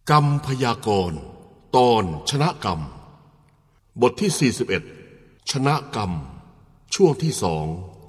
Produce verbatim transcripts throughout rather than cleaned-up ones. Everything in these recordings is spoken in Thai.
กรรมพยากรณ์ตอนชนะกรรมบทที่สี่สิบเอ็ดชนะกรรมช่วงที่สอง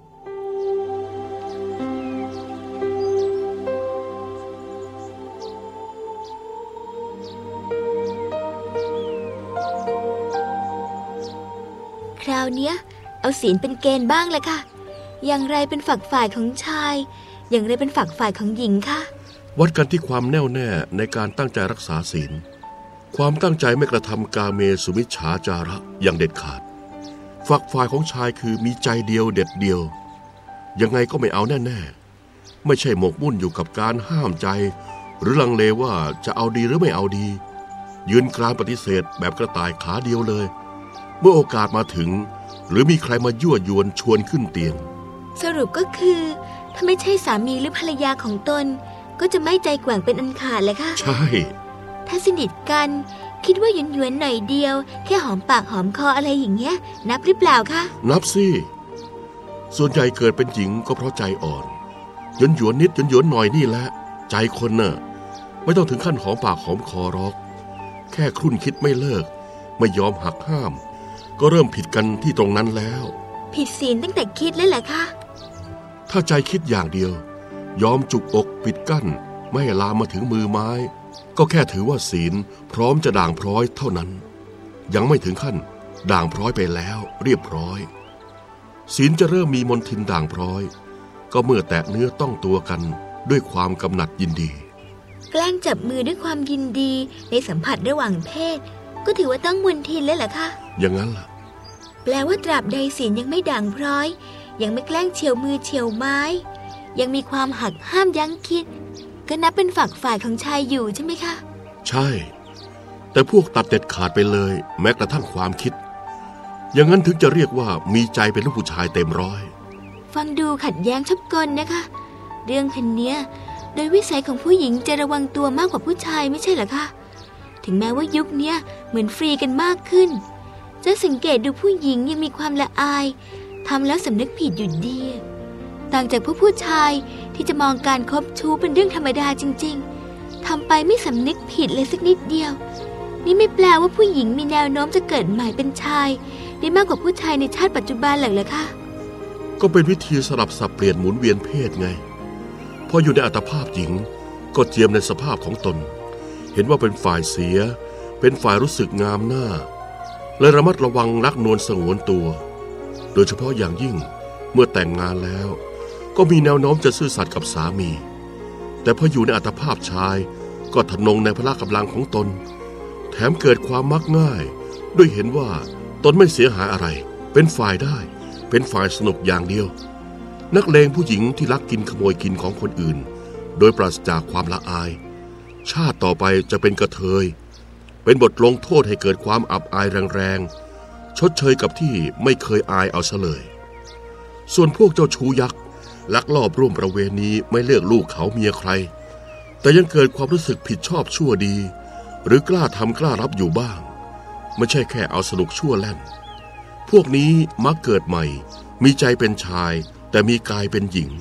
คราวเนี้ยเอาศีลเป็นเกณฑ์บ้างเลยค่ะอย่างไรเป็นฝักฝ่ายของชายอย่างไรเป็นฝักฝ่ายของหญิงค่ะวัดกันที่ความแน่วแน่ในการตั้งใจรักษาศีลความตั้งใจไม่กระทำกาเมสุมิจฉาจาระอย่างเด็ดขาดฝักฝ่ายของชายคือมีใจเดียวเด็ดเดียวยังไงก็ไม่เอาแน่ๆไม่ใช่หมกมุ่นอยู่กับการห้ามใจหรือลังเลว่าจะเอาดีหรือไม่เอาดียืนกรานปฏิเสธแบบกระต่ายขาเดียวเลยเมื่อโอกาสมาถึงหรือมีใครมายั่วยวนชวนขึ้นเตียงสรุปก็คือถ้าไม่ใช่สามีหรือภรรยาของตนก็จะไม่ใจแกว่งเป็นอันขาดเลยค่ะใช่ถ้าสนิทกันคิดว่าหยวนๆหน่อยเดียวแค่หอมปากหอมคออะไรอย่างเงี้ยนับหรือเปล่าคะนับสิส่วนใหญ่เกิดเป็นหญิงก็เพราะใจอ่อนหยวนๆนิดหยวนๆหน่อยนี่แหละใจคนน่ะไม่ต้องถึงขั้นหอมปากหอมคอหรอกแค่ครุ่นคิดไม่เลิกไม่ยอมหักห้ามก็เริ่มผิดกันที่ตรงนั้นแล้วผิดศีลตั้งแต่คิดแล้วเหรอคะถ้าใจคิดอย่างเดียวยอมจุกอกปิดกั้นไม่ให้ลามมาถึงมือไม้ก็แค่ถือว่าศีลพร้อมจะด่างพร้อยเท่านั้นยังไม่ถึงขั้นด่างพร้อยไปแล้วเรียบร้อยศีลจะเริ่มมีมนทินด่างพร้อยก็เมื่อแตะเนื้อต้องตัวกันด้วยความกำหนัดยินดีแกล้งจับมือด้วยความยินดีในสัมผัสระหว่างเพศก็ถือว่าต้องมนทินแล้วเหรอคะอย่างนั้นล่ะแปลว่าตราบใดศีลยังไม่ด่างพร้อยยังไม่แกล้งเฉียวมือเฉียวไม้ยังมีความหักห้ามยั้งคิดก็นับเป็นฝักฝ่ายของชายอยู่ใช่ไหมคะใช่แต่พวกตัดเด็ดขาดไปเลยแม้กระทั่งความคิดอย่างนั้นถึงจะเรียกว่ามีใจเป็นลูกผู้ชายเต็มร้อยฟังดูขัดแย้งชอบกลนะคะเรื่องพันเนี้ยโดยวิสัยของผู้หญิงจะระวังตัวมากกว่าผู้ชายไม่ใช่เหรอคะถึงแม้ว่ายุคนี้เหมือนฟรีกันมากขึ้นจะสังเกตดูผู้หญิงยังมีความละอายทำแล้วสำนึกผิดอยู่ดีต่างจากผู้ผู้ชายที่จะมองการคบชู้เป็นเรื่องธรรมดาจริงๆทำไปไม่สำนึกผิดเลยสักนิดเดียวนี่ไม่แปลว่าผู้หญิงมีแนวโน้มจะเกิดใหม่เป็นชายได้มากกว่าผู้ชายในชาติปัจจุบันหรอกเหรอคะก็เป็นวิธีสลับสับเปลี่ยนหมุนเวียนเพศไงพออยู่ในอัตภาพหญิงก็เจียมในสภาพของตนเห็นว่าเป็นฝ่ายเสียเป็นฝ่ายรู้สึกงามหน้าและระมัดระวังรักนวลสงวนตัวโดยเฉพาะอย่างยิ่งเมื่อแต่งงานแล้วก็มีแนวโน้มจะซื่อสัตย์กับสามีแต่พออยู่ในอัตภาพชายก็ทะนงในพละกำลังของตนแถมเกิดความมักง่ายด้วยเห็นว่าตนไม่เสียหายอะไรเป็นฝ่ายได้เป็นฝ่ายสนุกอย่างเดียวนักเลงผู้หญิงที่ลักกินขโมยกินของคนอื่นโดยปราศจากความละอายชาติต่อไปจะเป็นกระเทยเป็นบทลงโทษให้เกิดความอับอายแรงๆชดเชยกับที่ไม่เคยอายเอาซะเลยส่วนพวกเจ้าชู้ยักษ์ลักลอบร่วมประเวณีไม่เลือกลูกเขาเมียใครแต่ยังเกิดความรู้สึกผิดชอบชั่วดีหรือกล้าทำกล้ารับอยู่บ้างไม่ใช่แค่เอาสนุกชั่วแล่นพวกนี้มักเกิดใหม่มีใจเป็นชายแต่มีกายเป็นหญิง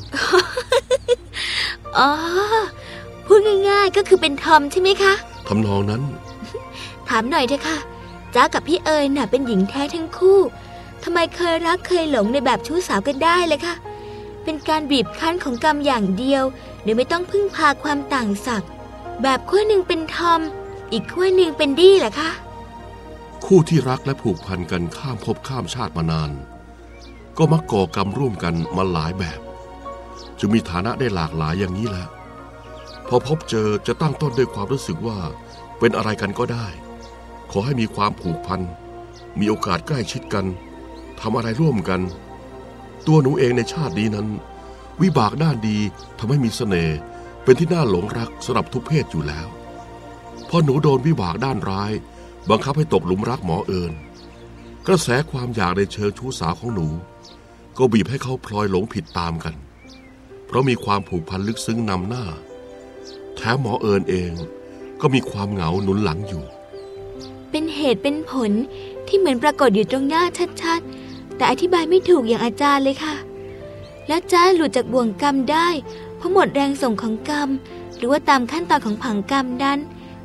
อ๋อพูดง่ายๆก็คือเป็นทอมใช่ไหมคะทำนองนั้นถามหน่อยเถอะค่ะจ้ากับพี่เอ๋ยน่ะเป็นหญิงแท้ทั้งคู่ทำไมเคยรักเคยหลงในแบบชู้สาวกันได้เลยค่ะเป็นการบีบคั้นของกรรมอย่างเดียวโดยไม่ต้องพึ่งพาความต่างศักดิ์แบบขั้วหนึ่งเป็นทอมอีกขั้วหนึ่งเป็นดี้เหรอคะคู่ที่รักและผูกพันกันข้ามภพข้ามชาติมานานก็มักก่อกรรมร่วมกันมาหลายแบบจึงมีฐานะได้หลากหลายอย่างนี้แหละพอพบเจอจะตั้งต้นด้วยความรู้สึกว่าเป็นอะไรกันก็ได้ขอให้มีความผูกพันมีโอกาสใกล้ชิดกันทำอะไรร่วมกันตัวหนูเองในชาตินี้นั้นวิบากด้านดีทำให้มีเสน่ห์เป็นที่น่าหลงรักสำหรับทุกเพศอยู่แล้วพอหนูโดนวิบากด้านร้ายบังคับให้ตกหลุมรักหมอเอิญกระแสความอยากในเชิงชู้สาวของหนูก็บีบให้เขาพลอยหลงผิดตามกันเพราะมีความผูกพันลึกซึ้งนำหน้าแถมหมอเอิญเองก็มีความเหงาหนุนหลังอยู่เป็นเหตุเป็นผลที่เหมือนปรากฏอยู่ตรงหน้าชัดๆแต่อธิบายไม่ถูกอย่างอาจารย์เลยค่ะแล้วจ้าหลุดจากบ่วงกรรมได้เพราะหมดแรงส่งของกรรมหรือว่าตามขั้นตอนของผังกรรมนั้น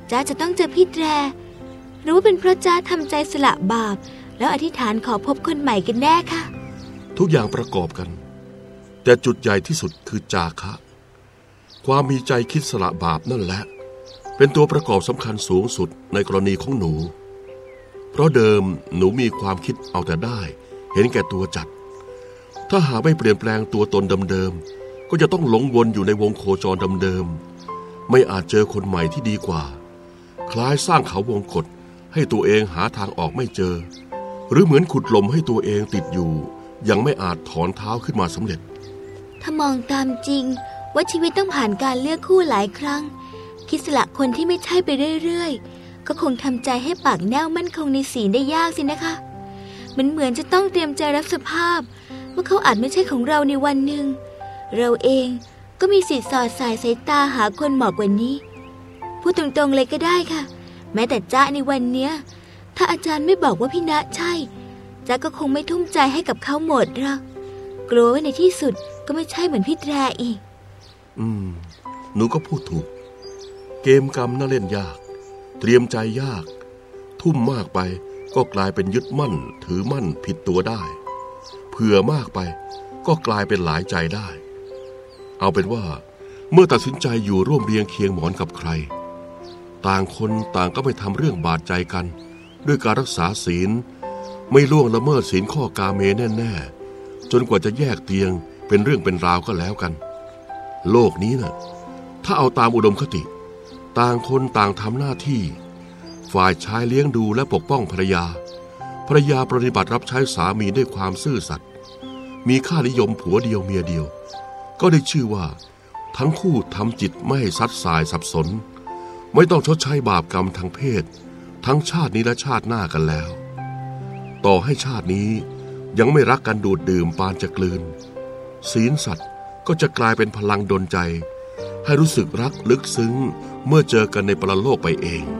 จ้าจะต้องเจอพี่แตรหรือว่าเป็นเพราะจ้าทำใจสละบาปแล้วอธิษฐานขอพบคนใหม่กันแน่ค่ะทุกอย่างประกอบกันแต่จุดใหญ่ที่สุดคือจาคะความมีใจคิดสละบาปนั่นแหละเป็นตัวประกอบสำคัญสูงสุดในกรณีของหนูเพราะเดิมหนูมีความคิดเอาแต่ได้เห็นแก่ตัวจัดถ้าหาไม่เปลี่ยนแปลงตัวตนเดิมๆก็จะต้องหลงวนอยู่ในวงโคจรเดิมๆไม่อาจเจอคนใหม่ที่ดีกว่าคล้ายสร้างเขาวงกฏให้ตัวเองหาทางออกไม่เจอหรือเหมือนขุดหลุมให้ตัวเองติดอยู่ยังไม่อาจถอนเท้าขึ้นมาสำเร็จถ้ามองตามจริงว่าชีวิตต้องผ่านการเลือกคู่หลายครั้งคิดสละคนที่ไม่ใช่ไปเรื่อยๆก็คงทำใจให้ปากแน่วมั่นคงในศีลได้ยากสินะคะมันเหมือนจะต้องเตรียมใจรับสภาพว่าเขาอาจไม่ใช่ของเราในวันหนึ่งเราเองก็มีสิทธิ์สอดสายสายตาหาคนเหมาะกว่านี้พูดตรงๆเลยก็ได้ค่ะแม้แต่จ๊ะในวันเนี้ยถ้าอาจารย์ไม่บอกว่าพี่ณใช่จ๊ะก็คงไม่ทุ่มใจให้กับเขาหมดหรอกกลัวว่าในที่สุดก็ไม่ใช่เหมือนพี่แตรอีกอืมหนูก็พูดถูกเกมกรรมน่าเล่นยากเตรียมใจยากทุ่มมากไปก็กลายเป็นยึดมั่นถือมั่นผิดตัวได้เผื่อมากไปก็กลายเป็นหลายใจได้เอาเป็นว่าเมื่อตัดสินใจอยู่ร่วมเรียงเคียงหมอนกับใครต่างคนต่างก็ไม่ทำเรื่องบาดใจกันด้วยการรักษาศีลไม่ล่วงละเมิดศีลข้อกาเมแน่ๆจนกว่าจะแยกเตียงเป็นเรื่องเป็นราวก็แล้วกันโลกนี้น่ะถ้าเอาตามอุดมคติต่างคนต่างทำหน้าที่ฝ่ายชายเลี้ยงดูและปกป้องภรรยาภรรยาปฏิบัติรับใช้สามีด้วยความซื่อสัตย์มีค่านิยมผัวเดียวเมียเดียวก็ได้ชื่อว่าทั้งคู่ทำจิตไม่ให้ซัดสายสับสนไม่ต้องชดใช้บาปกรรมทางเพศทั้งชาตินี้และชาติหน้ากันแล้วต่อให้ชาตินี้ยังไม่รักกันดูดดื่มปานจะกลืนศีลสัตย์ก็จะกลายเป็นพลังดลใจให้รู้สึกรักลึกซึ้งเมื่อเจอกันในปรโลกไปเอง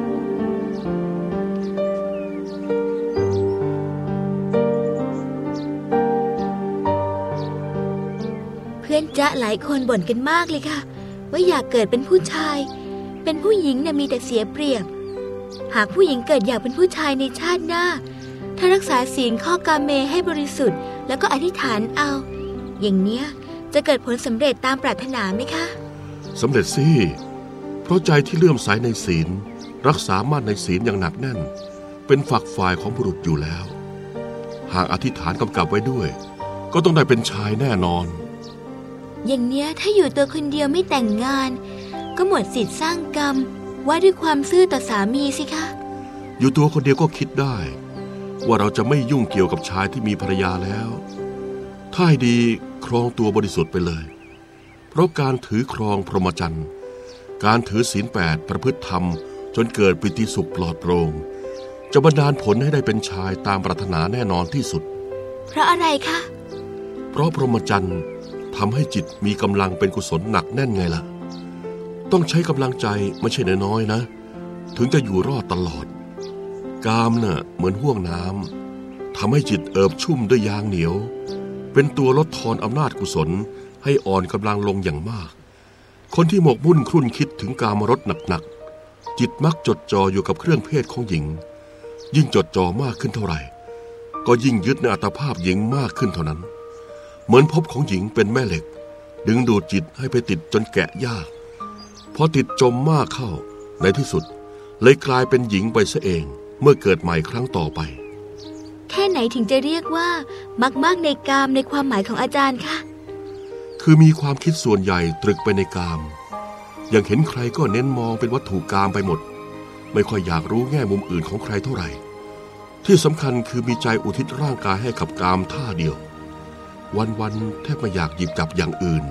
เพื่อนจ๊ะหลายคนบ่นกันมากเลยค่ะว่าอยากเกิดเป็นผู้ชายเป็นผู้หญิงน่ะมีแต่เสียเปรียบหากผู้หญิงเกิดอยากเป็นผู้ชายในชาติหน้าถ้ารักษาศีลข้อกาเมให้บริสุทธิ์แล้วก็อธิษฐานเอาอย่างเนี้ยจะเกิดผลสำเร็จตามปรารถนาไหมคะสำเร็จสิเพราะใจที่เลื่อมใสในศีลรักษามั่นในศีลอย่างหนักแน่นเป็นฝักฝ่ายของบุรุษอยู่แล้วหากอธิษฐานกำกับไว้ด้วยก็ต้องได้เป็นชายแน่นอนอย่างเนี้ยถ้าอยู่ตัวคนเดียวไม่แต่งงานก็หมดสิทธิ์สร้างกรรมว่าด้วยความซื่อต่อสามีสิคะอยู่ตัวคนเดียวก็คิดได้ว่าเราจะไม่ยุ่งเกี่ยวกับชายที่มีภรรยาแล้วถ้าให้ดีครองตัวบริสุทธิ์ไปเลยเพราะการถือครองพรหมจรรย์การถือศีลแปดประพฤติธรรมจนเกิดปิติสุขปลอดโปร่งจะบันดาลผลให้ได้เป็นชายตามปรารถนาแน่นอนที่สุดเพราะอะไรคะเพราะพรหมจรรย์ทำให้จิตมีกำลังเป็นกุศลหนักแน่นไงล่ะต้องใช้กำลังใจไม่ใช่น้อยๆนะถึงจะอยู่รอดตลอดกามน่ะเหมือนห่วงน้ำทำให้จิตเอิบชุ่มด้วยยางเหนียวเป็นตัวลดทอนอำนาจกุศลให้อ่อนกำลังลงอย่างมากคนที่หมกมุ่นครุ่นคิดถึงกามรสหนักๆจิตมักจดจ่ออยู่กับเครื่องเพศของหญิงยิ่งจดจ่อมากขึ้นเท่าไหร่ก็ยิ่งยึดในอัตภาพหญิงมากขึ้นเท่านั้นเหมือนภพของหญิงเป็นแม่เหล็กดึงดูดจิตให้ไปติดจนแกะยากพอติดจมมากเข้าในที่สุดเลยกลายเป็นหญิงไปซะเองเมื่อเกิดใหม่ครั้งต่อไปแค่ไหนถึงจะเรียกว่ามากๆในกามในความหมายของอาจารย์คะคือมีความคิดส่วนใหญ่ตรึกไปในกามอย่างเห็นใครก็เน้นมองเป็นวัตถุกามไปหมดไม่ค่อยอยากรู้แง่มุมอื่นของใครเท่าไหร่ที่สำคัญคือมีใจอุทิศร่างกายให้กับกามท่าเดียววันๆแทบไม่อยากหยิบจับอย่างอื่น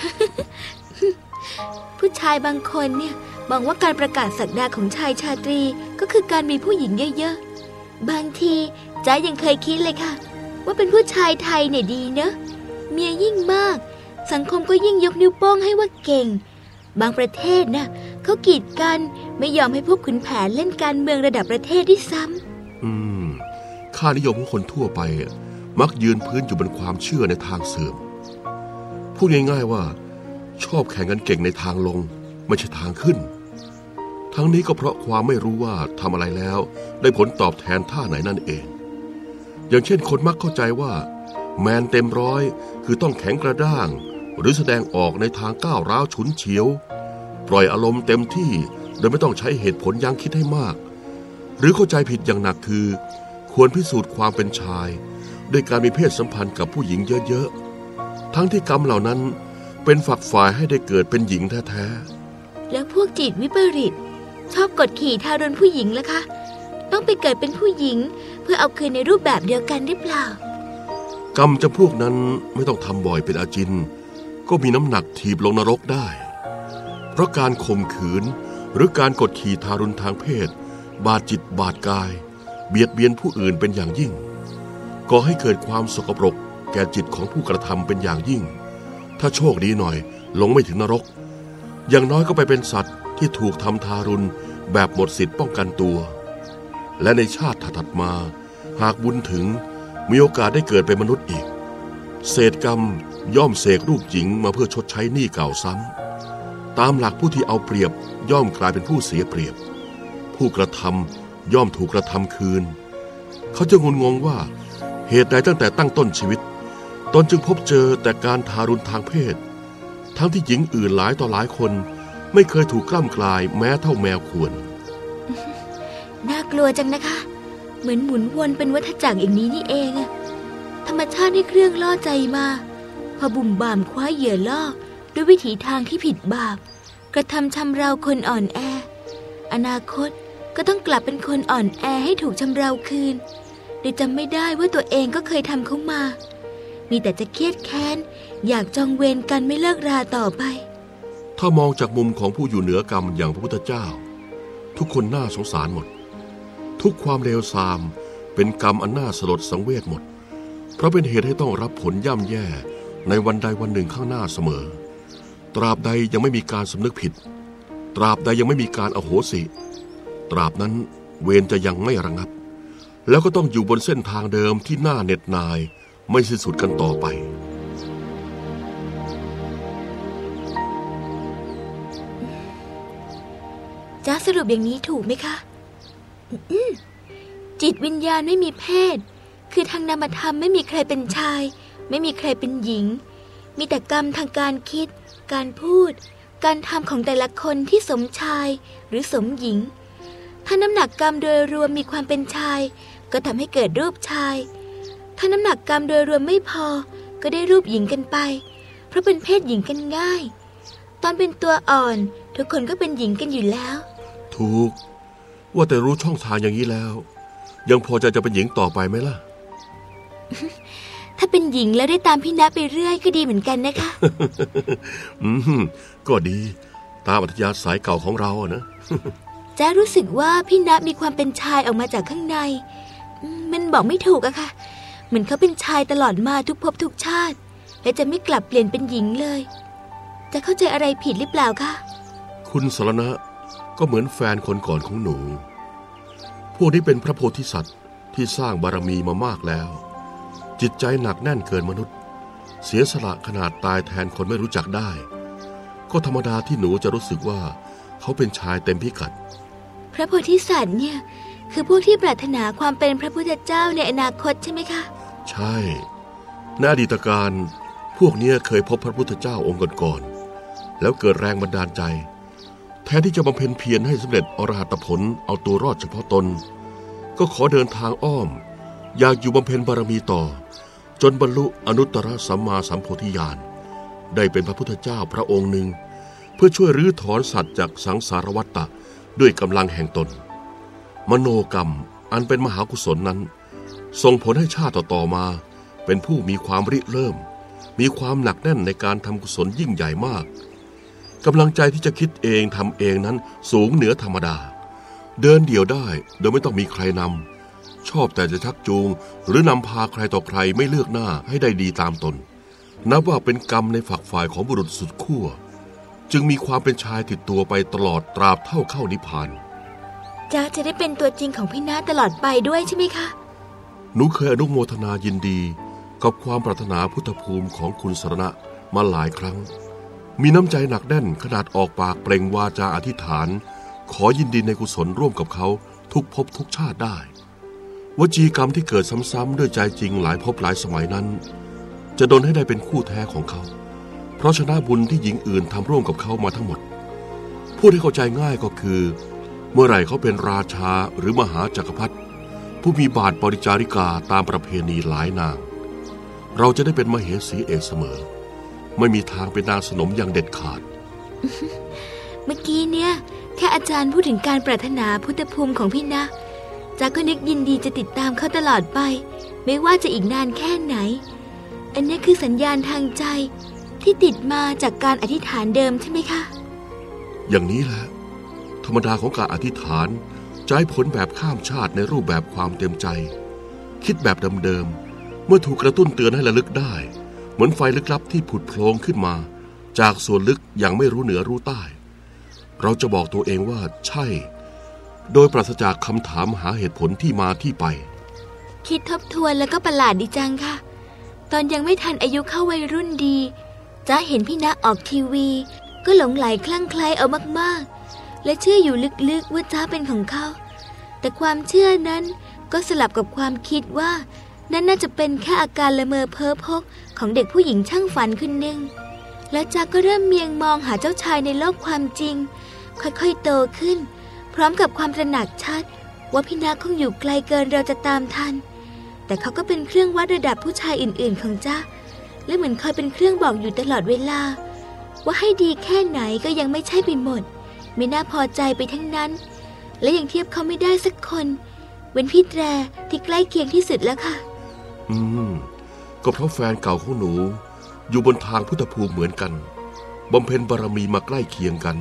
ผู้ชายบางคนเนี่ยบอกว่าการประกาศศักดาของชายชาตรีก็คือการมีผู้หญิงเยอะๆบางทีจ๊ะยังเคยคิดเลยค่ะว่าเป็นผู้ชายไทยเนี่ยดีเนอะเมียยิ่งมากสังคมก็ยิ่งยกนิ้วโป้งให้ว่าเก่งบางประเทศนะเขากีดกันไม่ยอมให้พวกขุนแผนเล่นการเมืองระดับประเทศด้วยซ้ำอืมค่านิยมของคนทั่วไปมักยืนพื้นอยู่บนความเชื่อในทางเสื่อมพูดง่ายๆว่าชอบแข่งกันเก่งในทางลงไม่ใช่ทางขึ้นถ้าทั้งนี้ก็เพราะความไม่รู้ว่าทำอะไรแล้วได้ผลตอบแทนท่าไหนนั่นเองอย่างเช่นคนมักเข้าใจว่าแมนเต็มร้อยคือต้องแข็งกระด้างหรือแสดงออกในทางก้าวร้าวฉุนเฉียวปล่อยอารมณ์เต็มที่โดยไม่ต้องใช้เหตุผลยั้งคิดให้มากหรือเข้าใจผิดอย่างหนักคือควรพิสูจน์ความเป็นชายด้วยการมีเพศสัมพันธ์กับผู้หญิงเยอะๆทั้งที่กรรมเหล่านั้นเป็นฝักฝ่ายให้ได้เกิดเป็นหญิงแท้ๆแล้วพวกจิตวิปริตชอบกดขี่ทารุณผู้หญิงล่ะคะต้องไปเกิดเป็นผู้หญิงเพื่อเอาคืนในรูปแบบเดียวกันหรือเปล่ากรรมจำพวกนั้นไม่ต้องทำบ่อยเป็นอาจินก็มีน้ำหนักถีบลงนรกได้เพราะการข่มขืนหรือการกดขี่ทารุณทางเพศบาดจิตบาดกายเบียดเบียนผู้อื่นเป็นอย่างยิ่งก่อให้เกิดความสกปรกแก่จิตของผู้กระทำเป็นอย่างยิ่งถ้าโชคดีหน่อยลงไม่ถึงนรกอย่างน้อยก็ไปเป็นสัตว์ที่ถูกทำทารุณแบบหมดสิทธิ์ป้องกันตัวและในชาติถัดมาหากบุญถึงมีโอกาสได้เกิดเป็นมนุษย์อีกเศษกรรมย่อมเสกรูปหญิงมาเพื่อชดใช้หนี้เก่าซ้ำตามหลักผู้ที่เอาเปรียบย่อมกลายเป็นผู้เสียเปรียบผู้กระทำย่อมถูกกระทำคืนเขาจะงุนงงว่าเหตุใดตั้งแต่ตั้งต้นชีวิตตนจึงพบเจอแต่การทารุณทางเพศทั้งที่หญิงอื่นหลายต่อหลายคนไม่เคยถูกกล้ำกลายแม้เท่าแมวข่วนน่ากลัวจังนะคะเหมือนหมุนวนเป็นวัฏจักรอย่างนี้นี่เองอะธรรมชาติให้เครื่องล่อใจมาพอบุ่มบ่ามคว้าเหยื่อล่อด้วยวิถีทางที่ผิดบาปกระทำชำเราคนอ่อนแออนาคตก็ต้องกลับเป็นคนอ่อนแอให้ถูกชำเราคืนโดยจำไม่ได้ว่าตัวเองก็เคยทำเขามามีแต่จะเครียดแค้นอยากจองเวรกันไม่เลิกราต่อไปถ้ามองจากมุมของผู้อยู่เหนือกรรมอย่างพระพุทธเจ้าทุกคนน่าสงสารหมดทุกความเลวทรามเป็นกรรมอันน่าสลดสังเวชหมดเพราะเป็นเหตุให้ต้องรับผลย่ำแย่ในวันใดวันหนึ่งข้างหน้าเสมอตราบใดยังไม่มีการสำนึกผิดตราบใดยังไม่มีการอโหสิตราบนั้นเวรจะยังไม่ระงับแล้วก็ต้องอยู่บนเส้นทางเดิมที่น่าเหน็ดหน่ายไม่สิ้นสุดกันต่อไปจะสรุปอย่างนี้ถูกไหมคะจิตวิญญาณไม่มีเพศคือทางนามธรรมไม่มีใครเป็นชายไม่มีใครเป็นหญิงมีแต่กรรมทางการคิดการพูดการทำของแต่ละคนที่สมชายหรือสมหญิงถ้าน้ำหนักกรรมโดยรวมมีความเป็นชายก็ทำให้เกิดรูปชายถ้าน้ำหนักกรรมโดยรวมไม่พอก็ได้รูปหญิงกันไปเพราะเป็นเพศหญิงกันง่ายตอนเป็นตัวอ่อนทุกคนก็เป็นหญิงกันอยู่แล้วถูกว่าแต่รู้ช่องทางอย่างนี้แล้วยังพอจะจะเป็นหญิงต่อไปไหมล่ะถ้าเป็นหญิงแล้วได้ตามพี่ณไปเรื่อยก็ดีเหมือนกันนะคะอืมก็ดีตามอัธยาศัยเก่าของเราอะนะจะรู้สึกว่าพี่ณมีความเป็นชายออกมาจากข้างในมันบอกไม่ถูกอะค่ะเหมือนเขาเป็นชายตลอดมาทุกภพทุกชาติและจะไม่กลับเปลี่ยนเป็นหญิงเลยจะเข้าใจอะไรผิดหรือเปล่าคะคุณสรณะก็เหมือนแฟนคนก่อนของหนูพวกนี้เป็นพระโพธิสัตว์ที่สร้างบารมีมามากแล้วจิตใจหนักแน่นเกินมนุษย์เสียสละขนาดตายแทนคนไม่รู้จักได้ก็ธรรมดาที่หนูจะรู้สึกว่าเขาเป็นชายเต็มพิกัดพระโพธิสัตว์เนี่ยคือพวกที่ปรารถนาความเป็นพระพุทธเจ้าในอนาคตใช่ไหมคะใช่ในอดีตการพวกนี้เคยพบพระพุทธเจ้าองค์ก่อนๆแล้วเกิดแรงบันดาลใจแทนที่จะบำเพ็ญเพียรให้สำเร็จอรหัตผลเอาตัวรอดเฉพาะตนก็ขอเดินทางอ้อมอยากอยู่บำเพ็ญบารมีต่อจนบรรลุอนุตตรสัมมาสัมโพธิญาณได้เป็นพระพุทธเจ้าพระองค์หนึ่งเพื่อช่วยรื้อถอนสัตว์จากสังสารวัฏฏะด้วยกำลังแห่งตนมโนกรรมอันเป็นมหากุศลนั้นส่งผลให้ชาติต่อๆมาเป็นผู้มีความริเริ่มมีความหนักแน่นในการทำกุศลยิ่งใหญ่มากกำลังใจที่จะคิดเองทำเองนั้นสูงเหนือธรรมดาเดินเดี่ยวได้โดยไม่ต้องมีใครนำชอบแต่จะชักจูงหรือนำพาใครต่อใครไม่เลือกหน้าให้ได้ดีตามตนนับว่าเป็นกรรมในฝักฝ่ายของบุรุษสุดขั้วจึงมีความเป็นชายติดตัวไปตลอดตราบเท่าเข้านิพพานจ๊ะจะได้เป็นตัวจริงของพี่ณตลอดไปด้วยใช่ไหมคะหนูเคยอนุโมทนายินดีกับความปรารถนาพุทธภูมิของคุณสรณะมาหลายครั้งมีน้ำใจหนักแน่นขนาดออกปากเปล่งวาจาอธิษฐานขอยินดีในกุศลร่วมกับเขาทุกภพทุกชาติได้วจีกรรมที่เกิดซ้ำๆด้วยใจจริงหลายภพหลายสมัยนั้นจะดลให้ได้เป็นคู่แท้ของเขาเพราะชนะบุญที่หญิงอื่นทำร่วมกับเขามาทั้งหมดพูดให้เข้าใจง่ายก็คือเมื่อไหร่เขาเป็นราชาหรือมหาจักรพรรดิผู้มีบาทบริจาริกาตามประเพณีหลายนางเราจะได้เป็นมเหสีเอกเสมอไม่มีทางเป็นนางสนมอย่างเด็ดขาดเมื่อกี้เนี่ยแค่อาจารย์พูดถึงการปรารถนาพุทธภูมิของพี่นะจ๊ะก็นึกยินดีจะติดตามเขาตลอดไปไม่ว่าจะอีกนานแค่ไหนอันนี้คือสัญญาณทางใจที่ติดมาจากการอธิษฐานเดิมใช่ไหมคะอย่างนี้แหละธรรมดาของการอธิษฐานจะให้ผลแบบข้ามชาติในรูปแบบความเต็มใจคิดแบบเดิมๆเมื่อถูกกระตุ้นเตือนให้ระลึกได้เหมือนไฟลึกลับที่ผุดโผล่ขึ้นมาจากส่วนลึกอย่างไม่รู้เหนือรู้ใต้เราจะบอกตัวเองว่าใช่โดยปราศจากคำถามหาเหตุผลที่มาที่ไปคิดทบทวนแล้วก็ประหลาดดีจังค่ะตอนยังไม่ทันอายุเข้าวัยรุ่นดีจ๊ะเห็นพี่ณออกทีวีก็หลงไหลคลั่งไคล้เอามากๆและเชื่ออยู่ลึกๆว่าจ๊ะเป็นของเขาแต่ความเชื่อนั้นก็สลับกับความคิดว่านั่นน่าจะเป็นแค่อาการละเมอเพ้อพกของเด็กผู้หญิงช่างฝันคนหนึ่งแล้วจ๊ะก็เริ่มเมียงมองหาเจ้าชายในโลกความจริงค่อยๆโตขึ้นพร้อมกับความตระหนักชัดว่าพี่ณคงอยู่ไกลเกินเราจะตามทันแต่เขาก็เป็นเครื่องวัดระดับผู้ชายอื่นๆของจ๊ะและเหมือนคอยเป็นเครื่องบอกอยู่ตลอดเวลาว่าให้ดีแค่ไหนก็ยังไม่ใช่ไปหมดไม่น่าพอใจไปทั้งนั้นและยังเทียบเขาไม่ได้สักคนเว้นพี่แตรที่ใกล้เคียงที่สุดแล้วค่ะอืมก็เพราะแฟนเก่าของหนูอยู่บนทางพุทธภูมิเหมือนกันบำเพ็ญบารมีมาใกล้เคียงกัน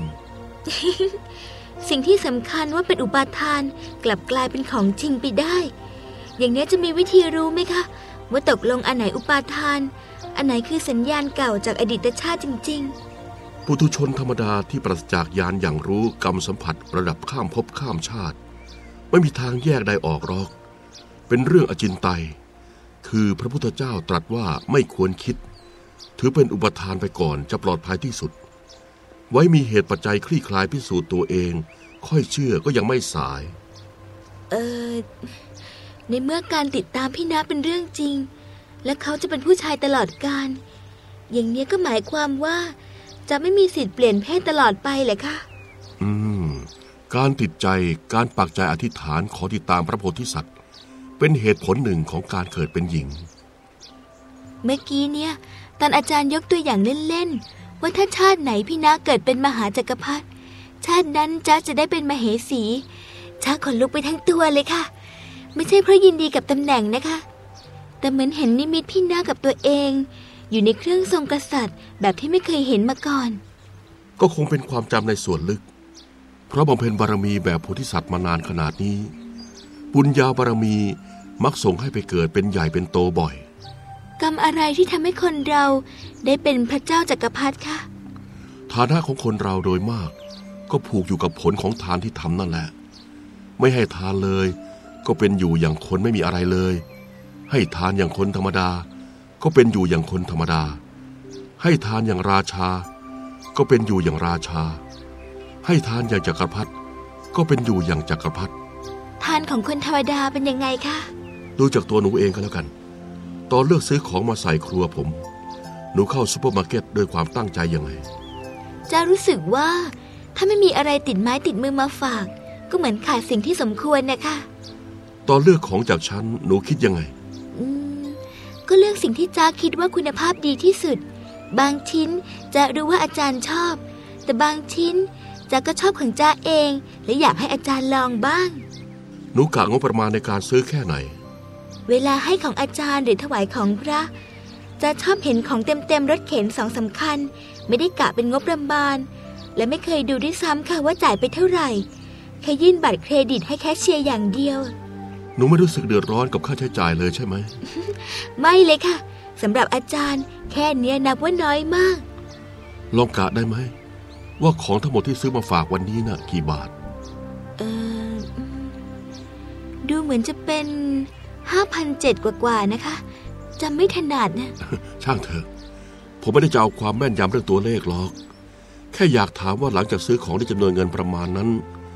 สิ่งที่สำคัญว่าเป็นอุปาทานกลับกลายเป็นของจริงไปได้อย่างนี้จะมีวิธีรู้ไหมคะว่าตกลงอันไหนอุปาทานอันไหนคือสัญญาณเก่าจากอดีตชาติจริงๆปุถุชนธรรมดาที่ปราศจากญาณอย่างรู้กรรมสัมผัสระดับข้ามภพข้ามชาติไม่มีทางแยกใดออกหรอกเป็นเรื่องอจินไตยคือพระพุทธเจ้าตรัสว่าไม่ควรคิดถือเป็นอุปทานไปก่อนจะปลอดภัยที่สุดไว้มีเหตุปัจจัยคลี่คลายพิสูจน์ตัวเองค่อยเชื่อก็ยังไม่สายเออในเมื่อการติดตามพี่ณเป็นเรื่องจริงและเขาจะเป็นผู้ชายตลอดกาลอย่างนี้ก็หมายความว่าจะไม่มีสิทธิ์เปลี่ยนเพศตลอดไปเหรอคะอืมการติดใจการปักใจอธิษฐานขอติดตามพระโพธิสัตว์เป็นเหตุผลหนึ่งของการเกิดเป็นหญิงเมื่อกี้เนี่ยตอนอาจารย์ยกตัวอย่างเล่นๆว่าถ้าชาติไหนพี่ณเกิดเป็นมหาจักรพรรดิชาตินั้นจ๊ะจะได้เป็นมเหสีจ๊ะขนลุกไปทั้งตัวเลยค่ะไม่ใช่เพราะยินดีกับตำแหน่งนะคะแต่เหมือนเห็นนิมิตพี่ณกับตัวเองอยู่ในเครื่องทรงกษัตริย์แบบที่ไม่เคยเห็นมาก่อนก็คงเป็นความจำในส่วนลึกเพราะบำเพ็ญบารมีแบบโพธิสัตว์มานานขนาดนี้บุญญาบารมีมักส่งให้ไปเกิดเป็นใหญ่เป็นโตบ่อยกรรมอะไรที่ทำให้คนเราได้เป็นพระเจ้าจักรพรรดิคะฐานะของคนเราโดยมากก็ผูกอยู่กับผลของทานที่ทำนั่นแหละไม่ให้ทานเลยก็เป็นอยู่อย่างคนไม่มีอะไรเลยให้ทานอย่างคนธรรมดาก็เป็นอยู่อย่างคนธรรมดาให้ทานอย่างราชาก็เป็นอยู่อย่างราชาให้ทานอย่างจักรพรรดิก็เป็นอยู่อย่างจักรพรรดิทานของคนธรรมดาเป็นยังไงคะดูจากตัวหนูเองก็แล้วกันตอนเลือกซื้อของมาใส่ครัวผมหนูเข้าซุปเปอร์มาร์เก็ตด้วยความตั้งใจยังไงจะรู้สึกว่าถ้าไม่มีอะไรติดไม้ติดมือมาฝากก็เหมือนขาดสิ่งที่สมควรนะคะตอนเลือกของจากฉันหนูคิดยังไงอืมก็เลือกสิ่งที่จ้าคิดว่าคุณภาพดีที่สุดบางชิ้นจะรู้ว่าอาจารย์ชอบแต่บางชิ้นจ้าก็ชอบของจ้าเองและอยากให้อาจารย์ลองบ้างหนูกะงบประมาณในการซื้อแค่ไหนเวลาให้ของอาจารย์หรือถวายของพระจะชอบเห็นของเต็มๆรถเข็นสองสำคัญไม่ได้กะเป็นงบประมาณและไม่เคยดูด้วยซ้ำค่ะว่าจ่ายไปเท่าไหร่แค่ยื่นบัตรเครดิตให้แคชเชียร์อย่างเดียวหนูไม่รู้สึกเดือดร้อนกับค่าใช้จ่ายเลยใช่ไหมไม่เลยค่ะสำหรับอาจารย์แค่เนี้ยนับว่าน้อยมากลองกะได้ไหมว่าของทั้งหมดที่ซื้อมาฝากวันนี้น่ะกี่บาทเออดูเหมือนจะเป็นห้าพันเจ็ดกว่าๆนะคะจำไม่ถนัดนะช่างเถอะผมไม่ได้จะเอาความแม่นยำเรื่องตัวเลขหรอกแค่อยากถามว่าหลังจากซื้อของได้จำนวนเงินประมาณนั้น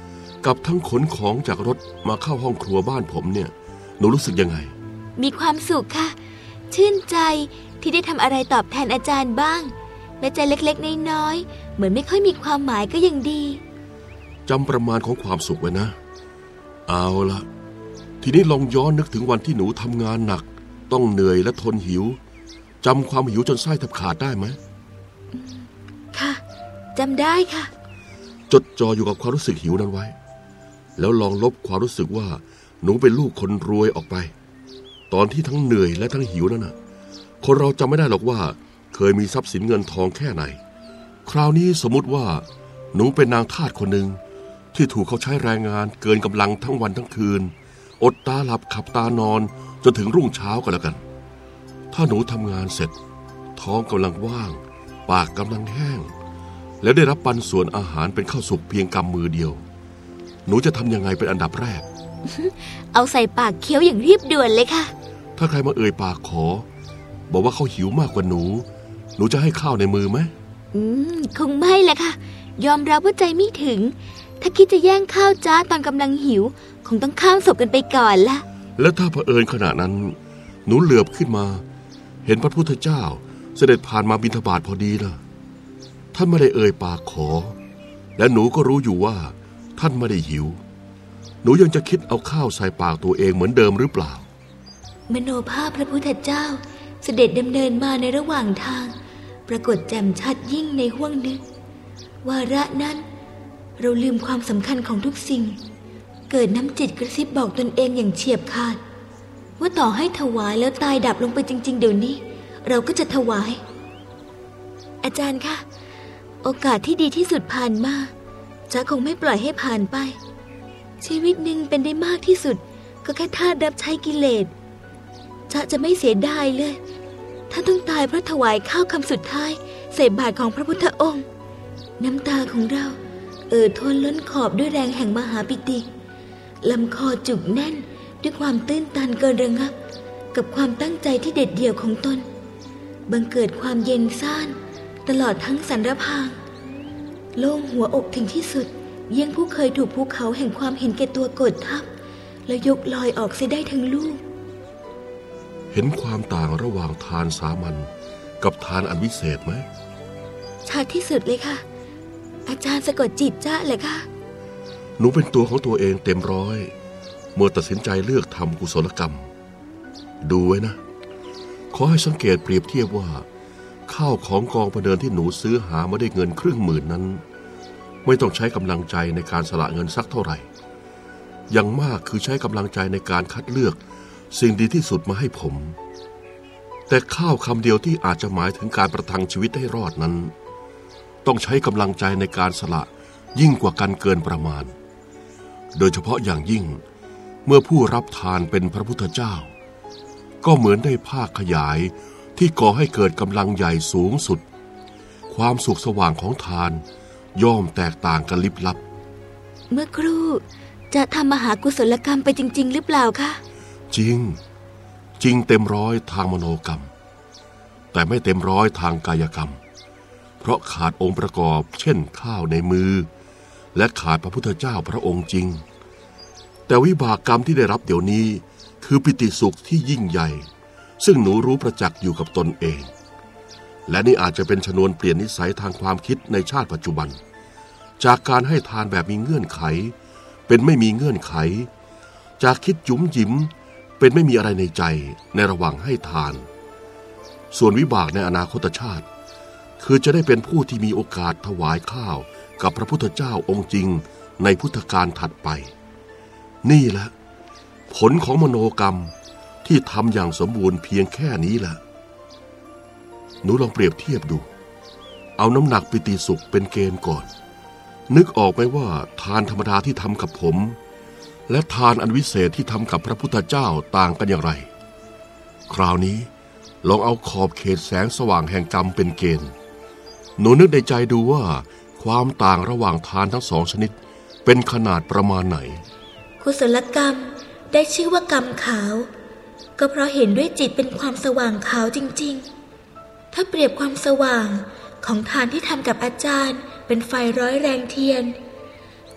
กับทั้งขนของจากรถมาเข้าห้องครัวบ้านผมเนี่ยหนูรู้สึกยังไงมีความสุขค่ะชื่นใจที่ได้ทำอะไรตอบแทนอาจารย์บ้างแม้ใจเล็กๆน้อยๆเหมือนไม่ค่อยมีความหมายก็ยังดีจำประมาณของความสุขไว้นะเอาละทีนี้ลองย้อนนึกถึงวันที่หนูทำงานหนักต้องเหนื่อยและทนหิวจำความหิวจนไส้แทบขาดได้ไหมค่ะจำได้ค่ะจดจ่ออยู่กับความรู้สึกหิวนั้นไว้แล้วลองลบความรู้สึกว่าหนูเป็นลูกคนรวยออกไปตอนที่ทั้งเหนื่อยและทั้งหิวนั่นน่ะคนเราจำไม่ได้หรอกว่าเคยมีทรัพย์สินเงินทองแค่ไหนคราวนี้สมมุติว่าหนูเป็นนางทาสคนหนึ่งที่ถูกเขาใช้แรงงานเกินกำลังทั้งวันทั้งคืนอดตาหลับขับตานอนจนถึงรุ่งเช้าก็แล้วกันถ้าหนูทำงานเสร็จท้องกำลังว่างปากกำลังแห้งแล้วได้รับปันส่วนอาหารเป็นข้าวสุกเพียงกำมือเดียวหนูจะทำยังไงเป็นอันดับแรกเอาใส่ปากเคี้ยวอย่างรีบด่วนเลยค่ะถ้าใครมาเอ่ยปากขอบอกว่าเขาหิวมากกว่าหนูหนูจะให้ข้าวในมือไหมอืมคงไม่แหละค่ะยอมรับว่าใจไม่ถึงถ้าคิดจะแย่งข้าวจ้าตอนกำลังหิวคงต้องข้ามศพกันไปก่อนละแล้วถ้าเผอิญขณะนั้นหนูเหลือบขึ้นมาเห็นพระพุทธเจ้าเสด็จผ่านมาบิณฑบาตพอดีนะท่านไม่ได้เอ่ยปากขอและหนูก็รู้อยู่ว่าท่านไม่ได้หิวหนูยังจะคิดเอาข้าวใส่ปากตัวเองเหมือนเดิมหรือเปล่ามโนภาพพระพุทธเจ้าเสด็จดำเนินมาในระหว่างทางปรากฏแจ่มชัดยิ่งในห้วงนึกวาระนั้นเราลืมความสำคัญของทุกสิ่งเกิดน้ำจิตกระซิบบอกตนเองอย่างเฉียบขาดว่าต่อให้ถวายแล้วตายดับลงไปจริงๆเดี๋ยวนี้เราก็จะถวายอาจารย์คะโอกาสที่ดีที่สุดผ่านมาจ๊ะคงไม่ปล่อยให้ผ่านไปชีวิตหนึ่งเป็นได้มากที่สุดก็แค่ทาสรับใช้กิเลสจ๊ะจะไม่เสียดายเลยถ้าต้องตายเพราะถวายข้าวคำสุดท้ายใส่บาตรของพระพุทธองค์น้ำตาของเราเอ่อท้นล้นขอบด้วยแรงแห่งมหาปิติลำคอจุกแน่นด้วยความตื้นตันเกินระงับกับความตั้งใจที่เด็ดเดี่ยวของตนบังเกิดความเย็นซ่านตลอดทั้งสันรพางโล่งหัวอกถึงที่สุดเยี่ยงผู้เคยถูกภูเขาแห่งความเห็นแก่ตัวกดทับแล้วยกลอยออกเสียได้ทั้งลูกเห็นความต่างระหว่างทานสามัญกับทานอันวิเศษไหมชัดที่สุดเลยค่ะอาจารย์สะกดจิตจ้าเลยค่ะหนูเป็นตัวของตัวเองเต็มร้อยเมื่อตัดสินใจเลือกทำกุศลกรรมดูไว้นะขอให้สังเกตเปรียบเทียบว่าข้าวของกองประเดินที่หนูซื้อหามาได้เงินครึ่งหมื่นนั้นไม่ต้องใช้กำลังใจในการสละเงินสักเท่าไหร่อย่างมากคือใช้กำลังใจในการคัดเลือกสิ่งดีที่สุดมาให้ผมแต่ข้าวคำเดียวที่อาจจะหมายถึงการประทังชีวิตให้รอดนั้นต้องใช้กำลังใจในการสละยิ่งกว่ากันเกินประมาณโดยเฉพาะอย่างยิ่งเมื่อผู้รับทานเป็นพระพุทธเจ้าก็เหมือนได้ภาคขยายที่ก่อให้เกิดกำลังใหญ่สูงสุดความสุขสว่างของทานย่อมแตกต่างกันลิบลับเมื่อครู่จะทำมหากุศลกรรมไปจริงๆหรือเปล่าคะจริงจริงเต็มร้อยทางมโนกรรมแต่ไม่เต็มร้อยทางกายกรรมเพราะขาดองค์ประกอบเช่นข้าวในมือและขาดพระพุทธเจ้าพระองค์จริงแต่วิบากกรรมที่ได้รับเดี๋ยวนี้คือปิติสุขที่ยิ่งใหญ่ซึ่งหนูรู้ประจักษ์อยู่กับตนเองและนี่อาจจะเป็นชนวนเปลี่ยนนิสัยทางความคิดในชาติปัจจุบันจากการให้ทานแบบมีเงื่อนไขเป็นไม่มีเงื่อนไขจากคิดหยุมหยิมเป็นไม่มีอะไรในใจในระหว่างให้ทานส่วนวิบากในอนาคตชาติคือจะได้เป็นผู้ที่มีโอกาสถวายข้าวกับพระพุทธเจ้าองค์จริงในพุทธกาลถัดไปนี่แหละผลของมโนกรรมที่ทำอย่างสมบูรณ์เพียงแค่นี้แหละหนูลองเปรียบเทียบดูเอาน้ำหนักปิติสุขเป็นเกณฑ์ก่อนนึกออกไหมว่าทานธรรมดาที่ทำกับผมและทานอันวิเศษที่ทำกับพระพุทธเจ้าต่างกันอย่างไรคราวนี้ลองเอาขอบเขตแสงสว่างแห่งกรรมเป็นเกณฑ์หนูนึกในใจดูว่าความต่างระหว่างทานทั้งสองชนิดเป็นขนาดประมาณไหนกุศลกรรมได้ชื่อว่ากรรมขาวก็เพราะเห็นด้วยจิตเป็นความสว่างขาวจริงๆถ้าเปรียบความสว่างของทานที่ทำกับอาจารย์เป็นไฟร้อยแรงเทียนค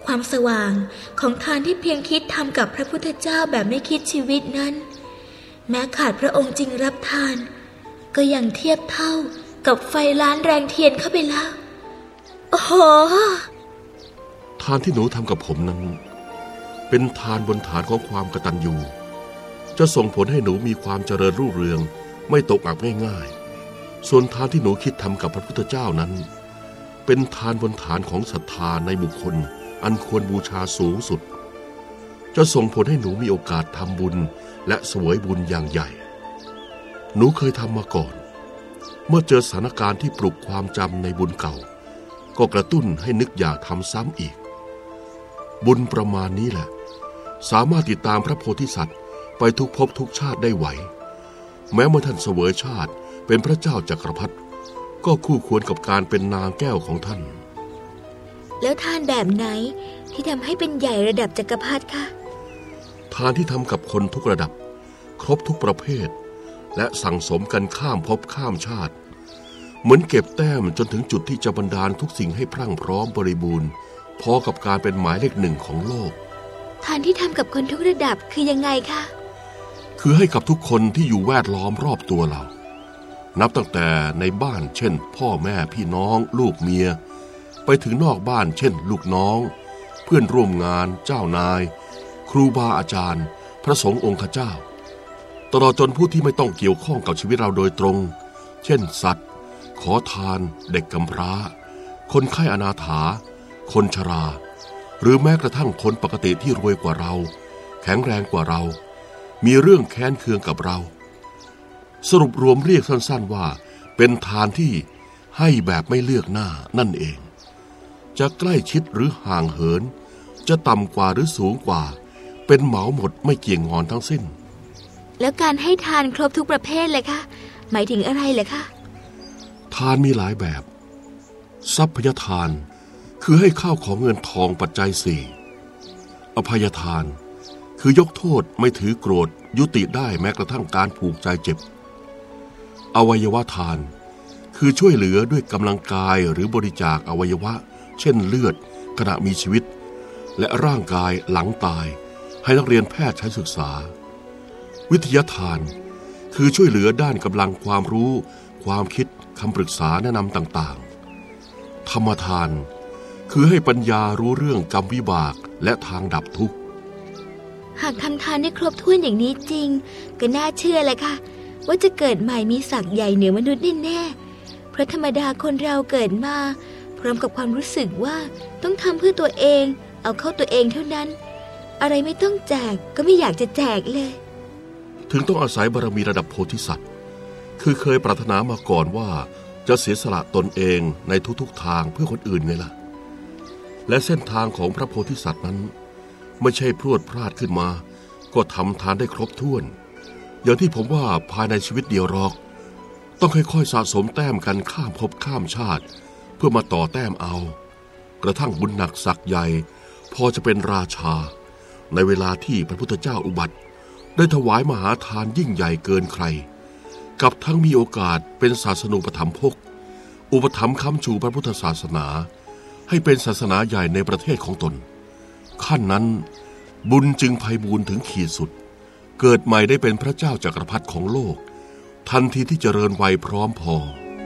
ความสว่างของทานที่เพียงคิดทำกับพระพุทธเจ้าแบบไม่คิดชีวิตนั้นแม้ขาดพระองค์จริงรับทานก็ยังเทียบเท่ากับไฟล้านแรงเทียนเข้าไปแล้วโอ้โหทานที่หนูทำกับผมนั้นเป็นทานบนฐานของความกตัญญูจะส่งผลให้หนูมีความเจริญรุ่งเรืองไม่ตกอับง่ายๆส่วนทานที่หนูคิดทำกับพระพุทธเจ้านั้นเป็นทานบนฐานของศรัทธาในบุคคลอันควรบูชาสูงสุดจะส่งผลให้หนูมีโอกาสทำบุญและเสวยบุญอย่างใหญ่หนูเคยทำมาก่อนเมื่อเจอสถานการณ์ที่ปลุกความจำในบุญเก่าก็กระตุ้นให้นึกอยากทำซ้ำอีกบุญประมาณนี้แหละสามารถติดตามพระโพธิสัตว์ไปทุกภพทุกชาติได้ไหวแม้เมื่อท่านเสวยชาติเป็นพระเจ้าจักรพรรดิก็คู่ควรกับการเป็นนางแก้วของท่านแล้วทานแบบไหนที่ทำให้เป็นใหญ่ระดับจักรพรรดิคะทานที่ทำกับคนทุกระดับครบทุกประเภทและสั่งสมกันข้ามภพข้ามชาติเหมือนเก็บแต้มจนถึงจุดที่จะบันดาลทุกสิ่งให้พรั่งพร้อมบริบูรณ์พอกับการเป็นหมายเลขหนึ่งของโลกทานที่ทำกับคนทุกระดับคือยังไงคะคือให้กับทุกคนที่อยู่แวดล้อมรอบตัวเรานับตั้งแต่ในบ้านเช่นพ่อแม่พี่น้องลูกเมียไปถึงนอกบ้านเช่นลูกน้องเพื่อนร่วมงานเจ้านายครูบาอาจารย์พระสงฆ์องค์เจ้าตลอดจนผู้ที่ไม่ต้องเกี่ยวข้องกับชีวิตเราโดยตรงเช่นสัตว์ขอทานเด็กกำพร้าคนไข้อนาถาคนชราหรือแม้กระทั่งคนปกติที่รวยกว่าเราแข็งแรงกว่าเรามีเรื่องแค้นเคืองกับเราสรุปรวมเรียกสั้นๆว่าเป็นทานที่ให้แบบไม่เลือกหน้านั่นเองจะใกล้ชิดหรือห่างเหินจะต่ำกว่าหรือสูงกว่าเป็นเหมาหมดไม่เกี่ยงงอนทั้งสิ้นแล้วการให้ทานครบทุกประเภทเลยคะหมายถึงอะไรเลยคะทานมีหลายแบบทรัพยทานคือให้ข้าวของเงินทองปัจจัยสี่อภัยทานคือยกโทษไม่ถือโกรธยุติได้แม้กระทั่งการผูกใจเจ็บอวัยวะทานคือช่วยเหลือด้วยกำลังกายหรือบริจาคอวัยวะเช่นเลือดขณะมีชีวิตและร่างกายหลังตายให้นักเรียนแพทย์ใช้ศึกษาวิทยาทานคือช่วยเหลือด้านกำลังความรู้ความคิดคำปรึกษาแนะนำต่างๆธรรมทานคือให้ปัญญารู้เรื่องกรรมวิบากและทางดับทุกข์หากทำทานได้ครบถ้วนอย่างนี้จริงก็น่าเชื่อเลยค่ะว่าจะเกิดใหม่มีศักดิ์ใหญ่เหนือมนุษย์แน่ๆเพราะธรรมดาคนเราเกิดมาพร้อมกับความรู้สึกว่าต้องทำเพื่อตัวเองเอาเข้าตัวเองเท่านั้นอะไรไม่ต้องแจกก็ไม่อยากจะแจกเลยถึงต้องอาศัยบารมีระดับโพธิสัตว์คือเคยปรารถนามาก่อนว่าจะเสียสละตนเองในทุกๆทางเพื่อคนอื่นไงล่ะและเส้นทางของพระโพธิสัตว์นั้นไม่ใช่พรวดพลาดขึ้นมาก็ทำทานได้ครบถ้วนอย่างที่ผมว่าภายในชีวิตเดียวหรอกต้องค่อยๆสะสมแต้มกันข้ามภพข้ามชาติเพื่อมาต่อแต้มเอากระทั่งบุญหนักศักย์ใหญ่พอจะเป็นราชาในเวลาที่พระพุทธเจ้าอุบัติได้ถวายมหาทานยิ่งใหญ่เกินใครกับทั้งมีโอกาสเป็นศาสนูปถัมภกอุปถัมภ์ค้ำชูพระพุทธศาสนาให้เป็นศาสนาใหญ่ในประเทศของตนขั้นนั้นบุญจึงไพบูลย์ถึงขีดสุดเกิดใหม่ได้เป็นพระเจ้าจักรพรรดิของโลกทันทีที่เจริญวัยพร้อมพอ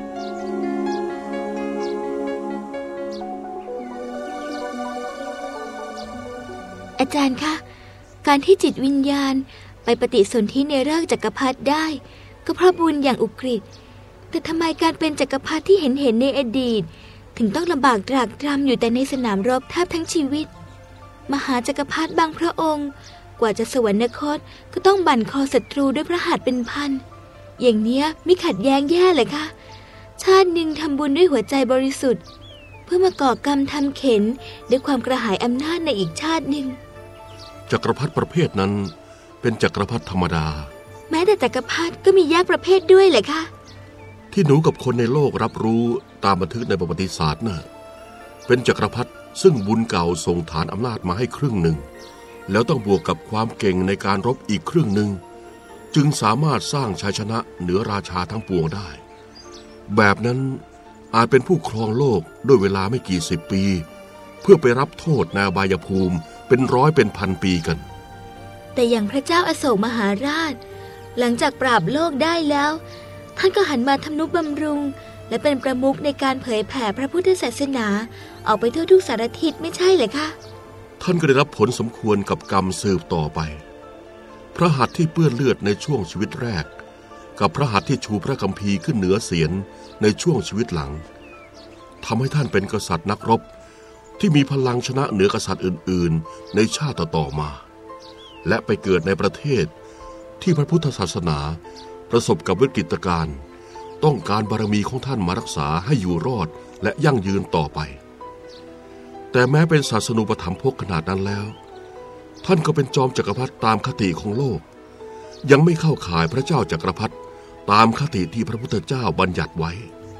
อาจารย์คะการที่จิตวิญญาณไปปฏิสนธิในร่างจักรพรรดิได้ก็เพราะบุญอย่างอุกฤษแต่ทำไมการเป็นจักรพรรดิที่เห็นเห็นในอดีตถึงต้องลำบากตรากตรำอยู่แต่ในสนามรบแทบทั้งชีวิตมหาจักรพรรดิบางพระองค์กว่าจะสวรรคตก็ต้องบั่นคอศัตรูด้วยพระหัตถ์เป็นพันอย่างเนี้ยไม่ขัดแย้งแย่เลยคะชาติหนึ่งทำบุญด้วยหัวใจบริสุทธิ์เพื่อมาก่อกรรมทำเข็ญด้วยความกระหายอำนาจในอีกชาติหนึ่งจักรพรรดิประเภทนั้นเป็นจักรพรรดิธรรมดาแม้แต่จักรพรรดิก็มีแยกประเภทด้วยเหรอคะที่หนูกับคนในโลกรับรู้ตามบันทึกในประวัติศาสตร์น่ะเป็นจักรพรรดิซึ่งบุญเก่าส่งฐานอำนาจมาให้ครึ่งหนึ่งแล้วต้องบวกกับความเก่งในการรบอีกครึ่งหนึ่งจึงสามารถสร้างชัยชนะเหนือราชาทั้งปวงได้แบบนั้นอาจเป็นผู้ครองโลกด้วยเวลาไม่กี่สิบปีเพื่อไปรับโทษในอบายภูมิเป็นร้อยเป็นพันปีกันแต่อย่างพระเจ้าอโศกมหาราชหลังจากปราบโลกได้แล้วท่านก็หันมาทำนุบำรุงและเป็นประมุขในการเผยแผ่พระพุทธศาสนาออกไปทั่วทุกสารทิศไม่ใช่เหรอคะท่านก็ได้รับผลสมควรกับกรรมสืบต่อไปพระหัตถ์ที่เปื้อนเลือดในช่วงชีวิตแรกกับพระหัตถ์ที่ชูพระคัมภีร์ขึ้นเหนือเศียรในช่วงชีวิตหลังทำให้ท่านเป็นกษัตริย์นักรบที่มีพลังชนะเหนือกษัตริย์อื่นๆในชาติต่อๆมาและไปเกิดในประเทศที่พระพุทธศาสนาประสบกับวิกฤตการณ์ต้องการบารมีของท่านมารักษาให้อยู่รอดและยั่งยืนต่อไปแต่แม้เป็นศาสนูปถัมภกขนาดนั้นแล้วท่านก็เป็นจอมจักรพรรดิตามคติของโลกยังไม่เข้าข่ายพระเจ้าจักรพรรดิตามคติที่พระพุทธเจ้าบัญญัติไว้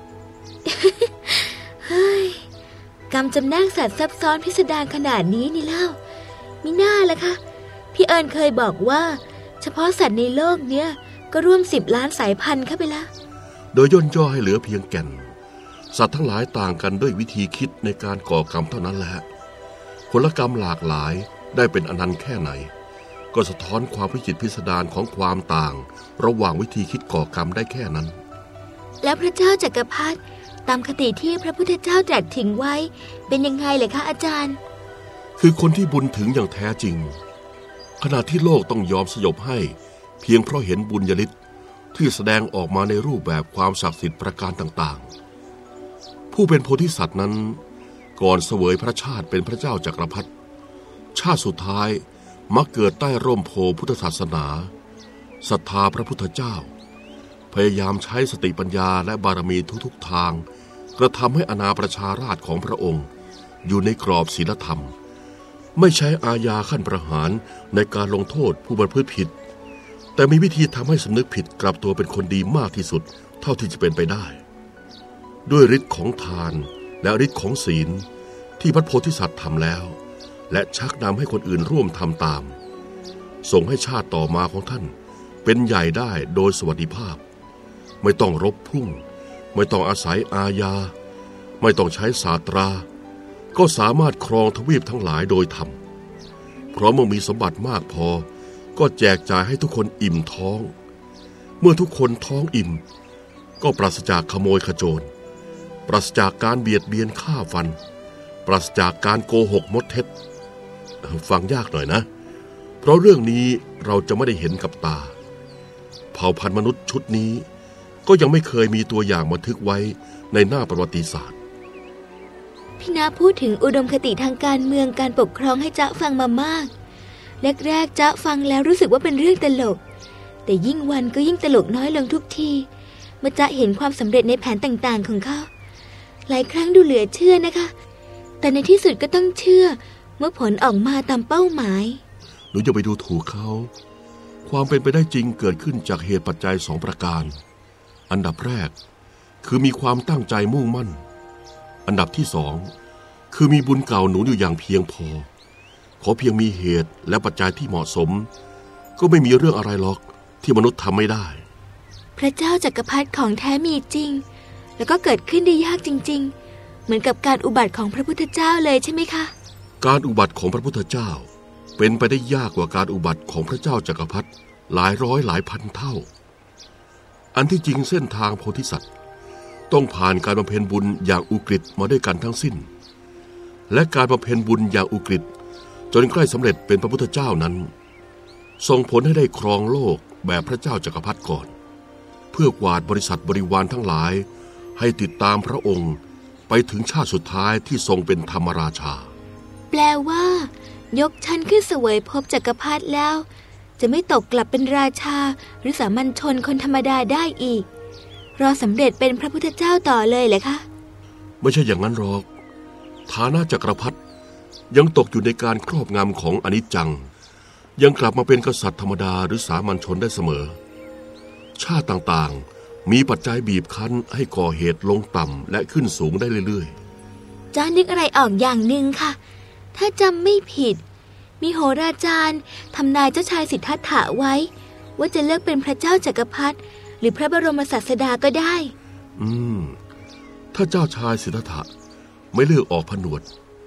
เฮ้ยกรรมจำแนกสัตว์ซับซ้อนพิสดารขนาดนี้นี่เล่ามิน่าล่ะคะพี่เอิญเคยบอกว่าเฉพาะสัตว์ในโลกเนี้ยก็ร่วมสิบล้านสายพันธุ์เข้าไปละโดยย่นย่อให้เหลือเพียงแก่นสัตว์ทั้งหลายต่างกันด้วยวิธีคิดในการก่อกรรมเท่านั้นแหละผลกรรมหลากหลายได้เป็นอนันต์แค่ไหนก็สะท้อนความวิจิตรพิสดารของความต่างระหว่างวิธีคิดก่อกรรมได้แค่นั้นแล้วพระเจ้าจักรพรรดิตามคติที่พระพุทธเจ้าตรัสถึงไว้เป็นยังไงเลยคะอาจารย์คือคนที่บุญถึงอย่างแท้จริงขณะที่โลกต้องยอมสยบให้เพียงเพราะเห็นบุญญาฤทธิ์ที่แสดงออกมาในรูปแบบความศักดิ์สิทธิ์ประการต่างๆผู้เป็นโพธิสัตว์นั้นก่อนเสวยพระชาติเป็นพระเจ้าจักรพรรดิชาติสุดท้ายมักเกิดใต้ร่มโพพุทธศาสนาศรัทธาพระพุทธเจ้าพยายามใช้สติปัญญาและบารมีทุกๆทางกระทำให้อาณาประชาราษฎร์ของพระองค์อยู่ในกรอบศีลธรรมไม่ใช้อาญาขั้นประหารในการลงโทษผู้ประพฤติผิดแต่มีวิธีทำให้สำนึกผิดกลับตัวเป็นคนดีมากที่สุดเท่าที่จะเป็นไปได้ด้วยฤทธิ์ของทานและฤทธิ์ของศีลที่พระโพธิสัตว์ทำแล้วและชักนำให้คนอื่นร่วมทำตามส่งให้ชาติต่อมาของท่านเป็นใหญ่ได้โดยสวัสดิภาพไม่ต้องรบพุ่งไม่ต้องอาศัยอาญาไม่ต้องใช้ศาสตราก็สามารถครองทวีปทั้งหลายโดยธรรมเพราะเมื่อมีสมบัติมากพอก็แจกจ่ายให้ทุกคนอิ่มท้องเมื่อทุกคนท้องอิ่มก็ปราศจากขโมยขโจรปราศจากการเบียดเบียนฆ่าฟันปราศจากการโกหกมดเท็จฟังยากหน่อยนะเพราะเรื่องนี้เราจะไม่ได้เห็นกับตาเผ่าพันธุ์มนุษย์ชุดนี้ก็ยังไม่เคยมีตัวอย่างบันทึกไว้ในหน้าประวัติศาสตร์พี่นาพูดถึงอุดมคติทางการเมืองการปกครองให้จ๊ะฟังมามากแรกๆจ๊ะฟังแล้วรู้สึกว่าเป็นเรื่องตลกแต่ยิ่งวันก็ยิ่งตลกน้อยลงทุกทีเมื่อจ๊ะเห็นความสำเร็จในแผนต่างๆของเขาหลายครั้งดูเหลือเชื่อนะคะแต่ในที่สุดก็ต้องเชื่อเมื่อผลออกมาตามเป้าหมายหนูจะไปดูถูกเขาความเป็นไปได้จริงเกิดขึ้นจากเหตุปัจจัยสองประการอันดับแรกคือมีความตั้งใจมุ่งมั่นอันดับที่สองคือมีบุญเก่าหนุนอยู่อย่างเพียงพอขอเพียงมีเหตุและปัจจัยที่เหมาะสมก็ไม่มีเรื่องอะไรหรอกที่มนุษย์ทำไม่ได้พระเจ้าจักรพรรดิของแท้มีจริงแล้วก็เกิดขึ้นได้ยากจริงๆเหมือนกับการอุบัติของพระพุทธเจ้าเลยใช่ไหมคะการอุบัติของพระพุทธเจ้าเป็นไปได้ยากกว่าการอุบัติของพระเจ้าจักรพรรดิหลายร้อยหลายพันเท่าอันที่จริงเส้นทางโพธิสัตว์ต้องผ่านการบำเพ็ญบุญอย่างอุกฤษมาด้วยกันทั้งสิ้นและการบำเพ็ญบุญอย่างอุกฤษจนใกล้สำเร็จเป็นพระพุทธเจ้านั้นส่งผลให้ได้ครองโลกแบบพระเจ้าจักรพรรดิก่อนเพื่อกวาดบริษัทบริวารทั้งหลายให้ติดตามพระองค์ไปถึงชาติสุดท้ายที่ทรงเป็นธรรมราชาแปลว่ายกชั้นขึ้นเสวยภพจักรพรรดิแล้วจะไม่ตกกลับเป็นราชาหรือสามัญชนคนธรรมดาได้อีกรอสำเร็จเป็นพระพุทธเจ้าต่อเลยเหรอคะไม่ใช่อย่างนั้นหรอกฐานะจักรพรรดิยังตกอยู่ในการครอบงำของอนิจจังยังกลับมาเป็นกษัตริย์ธรรมดาหรือสามัญชนได้เสมอชาติต่างๆมีปัจจัยบีบคั้นให้ก่อเหตุลงต่ำและขึ้นสูงได้เรื่อยๆจ้านึกอะไรออกอย่างหนึ่งค่ะถ้าจำไม่ผิดมีโหราจารย์ทำนายเจ้าชายสิทธัตถะไว้ว่าจะเลือกเป็นพระเจ้าจักรพรรดิหรือพระบรมศาสดาก็ได้อืมถ้าเจ้าชายสิทธัตถะไม่เลือกออกผนวด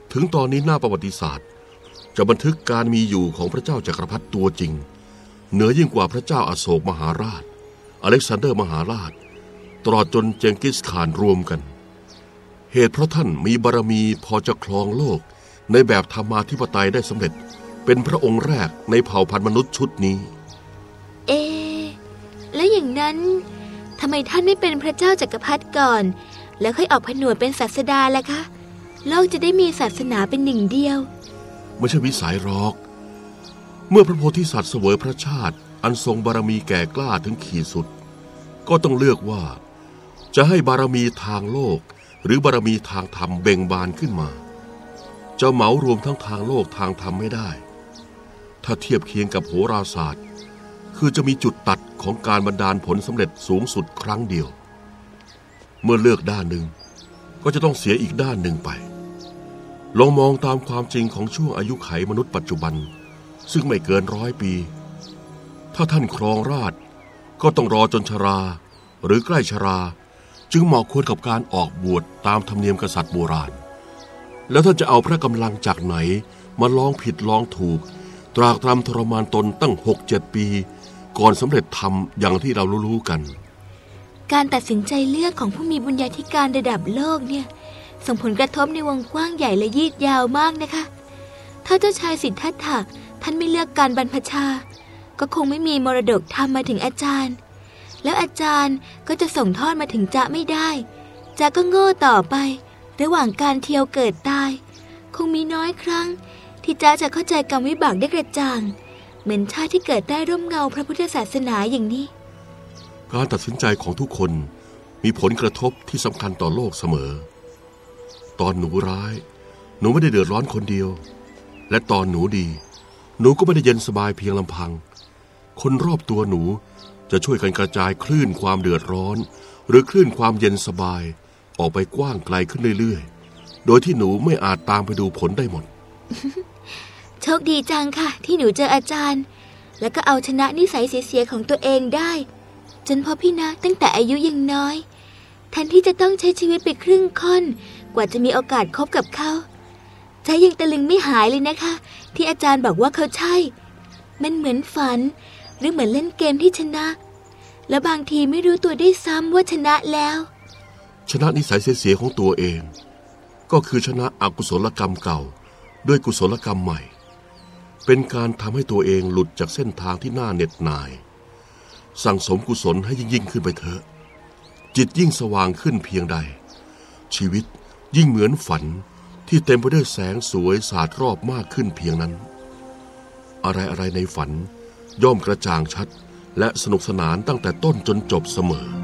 ถึงตอนนี้หน้าประวัติศาสตร์จะบันทึกการมีอยู่ของพระเจ้าจักรพรรดิตัวจริงเหนือยิ่งกว่าพระเจ้าอโศกมหาราชอเล็กซานเดอร์มหาราชตลอดจนเจงกิสข่านรวมกันเหตุเพราะท่านมีบารมีพอจะครองโลกในแบบธรรมาธิปไตยได้สำเร็จเป็นพระองค์แรกในเผ่าพันธุ์มนุษย์ชุดนี้เอและอย่างนั้นทำไมท่านไม่เป็นพระเจ้าจักรพรรดิก่อนแล้วค่อยออกผนวดเป็นศาสดาล่ะคะโลกจะได้มีศาสนาเป็นหนึ่งเดียวไม่ใช่วิสัยหรอกเมื่อพระโพธิสัตว์เสวยพระชาติอันทรงบารมีแก่กล้าถึงขีดสุดก็ต้องเลือกว่าจะให้บารมีทางโลกหรือบารมีทางธรรมเบ่งบานขึ้นมาจะเหมารวมทั้งทางโลกทางธรรมไม่ได้ถ้าเทียบเคียงกับโหราศาสตร์คือจะมีจุดตัดของการบันดาลผลสำเร็จสูงสุดครั้งเดียวเมื่อเลือกด้านหนึ่งก็จะต้องเสียอีกด้านหนึ่งไปลองมองตามความจริงของช่วงอายุไขมนุษย์ปัจจุบันซึ่งไม่เกินร้อยปีถ้าท่านครองราชย์ก็ต้องรอจนชราหรือใกล้ชราจึงเหมาะควรกับการออกบวชตามธรรมเนียมกษัตริย์โบราณแล้วท่านจะเอาพระกำลังจากไหนมาลองผิดลองถูกตรากตรำทรมานตนตั้งหกเจ็ดปีก่อนสำเร็จธรรมอย่างที่เรารู้ๆกันการตัดสินใจเลือกของผู้มีบุญญาธิการระดับโลกเนี่ยส่งผลกระทบในวงกว้างใหญ่และยืดยาวมากนะคะถ้าเจ้าชายสิทธัตถะท่านไม่เลือกการบรรพชาก็คงไม่มีมรดกธรรมมาถึงอาจารย์แล้วอาจารย์ก็จะส่งทอดมาถึงจ๊ะไม่ได้จ๊ะก็โง่ต่อไประหว่างการเที่ยวเกิดตายคงมีน้อยครั้งที่จ๊ะจะเข้าใจกรรมวิบากได้กระจ่างเหมือนชาติที่เกิดได้ร่มเงาพระพุทธศาสนาอย่างนี้การตัดสินใจของทุกคนมีผลกระทบที่สำคัญต่อโลกเสมอตอนหนูร้ายหนูไม่ได้เดือดร้อนคนเดียวและตอนหนูดีหนูก็ไม่ได้เย็นสบายเพียงลำพังคนรอบตัวหนูจะช่วยกันกระจายคลื่นความเดือดร้อนหรือคลื่นความเย็นสบายออกไปกว้างไกลขึ้นเรื่อยๆโดยที่หนูไม่อาจตามไปดูผลได้หมดโชคดีจังค่ะที่หนูเจออาจารย์แล้วก็เอาชนะนิสัยเสียๆของตัวเองได้จนพอพี่นะตั้งแต่อายุยังน้อยแทนที่จะต้องใช้ชีวิตไปครึ่งค่อนกว่าจะมีโอกาสคบกับเขาใจยังตะลึงไม่หายเลยนะคะที่อาจารย์บอกว่าเขาใช่มันเหมือนฝันหรือเหมือนเล่นเกมที่ชนะแล้วบางทีไม่รู้ตัวได้ซ้ำว่าชนะแล้วชนะนิสัยเสียๆของตัวเองก็คือชนะอกุศลกรรมเก่าด้วยกุศลกรรมใหม่เป็นการทำให้ตัวเองหลุดจากเส้นทางที่น่าเหน็ดหน่ายสั่งสมกุศลให้ยิ่งยิ่งขึ้นไปเถอะจิตยิ่งสว่างขึ้นเพียงใดชีวิตยิ่งเหมือนฝันที่เต็มไปด้วยแสงสวยสาดรอบมากขึ้นเพียงนั้นอะไรๆในฝันย่อมกระจ่างชัดและสนุกสนานตั้งแต่ต้นจนจบเสมอ